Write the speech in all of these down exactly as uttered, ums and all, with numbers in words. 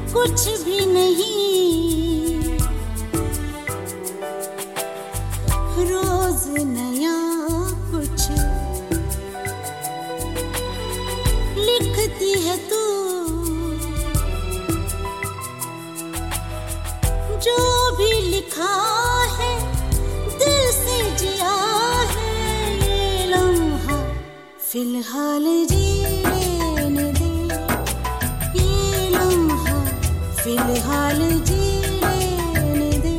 कुछ भी नहीं, रोज नया कुछ लिखती है तू। जो भी लिखा है दिल से जिया है, ये लम्हा फिलहाल जीने दे, ये लम्हा फिलहाल जीने दे।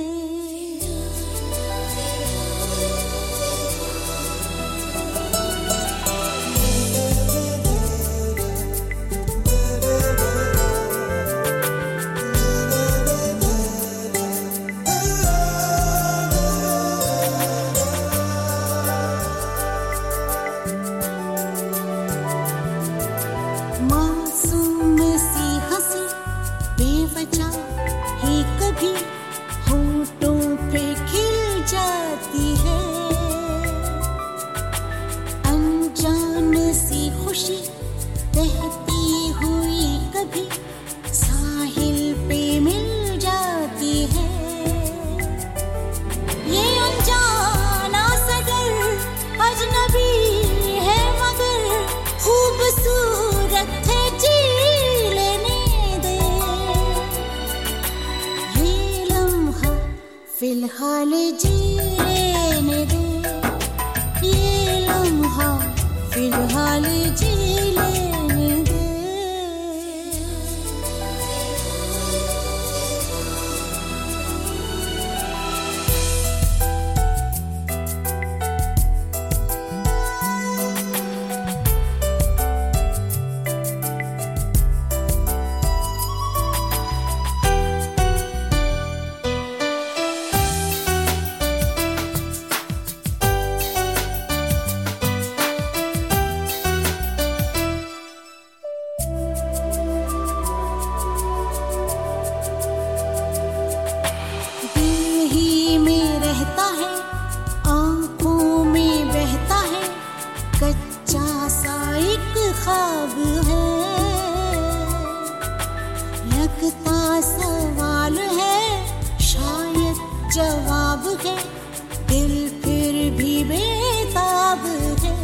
मासूम सी हंसी बेवजह ही कभी होठों पे खिल जाती है, अनजान सी खुशी बहती हुई कभी साहिल पे मिल जाती है। ये अनजाना सदर अजनबी है मगर खूबसूरत है, जी लेने दे। ये लम्हा फिलहाल जी लेने दे, ये लम्हा फिलहाल जी लेने दे। रहता है आंखों में बहता है, कच्चा सा एक ख्वाब है, लगता सवाल है शायद जवाब है, दिल फिर भी बेताब है।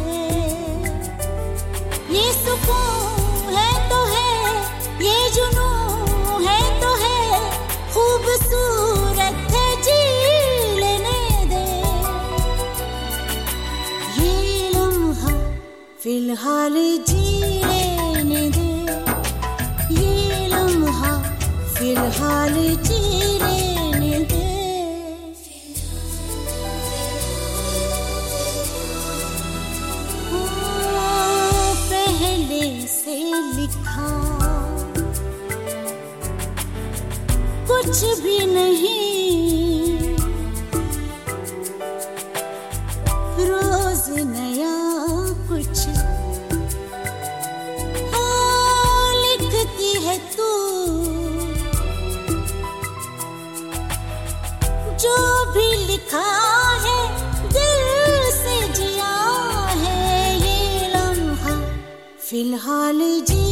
ये सुकून है तो है, ये जुनून है तो है, खूबसूरत है जी फिलहाल जी लेने दे, ये लम्हा फिलहाल जी लेने दे। ओ, पहले से लिखा कुछ भी नहीं, रोज नया कुछ हाँ लिखती है तू। जो भी लिखा है दिल से जिया है, ये लम्हा फिलहाल जी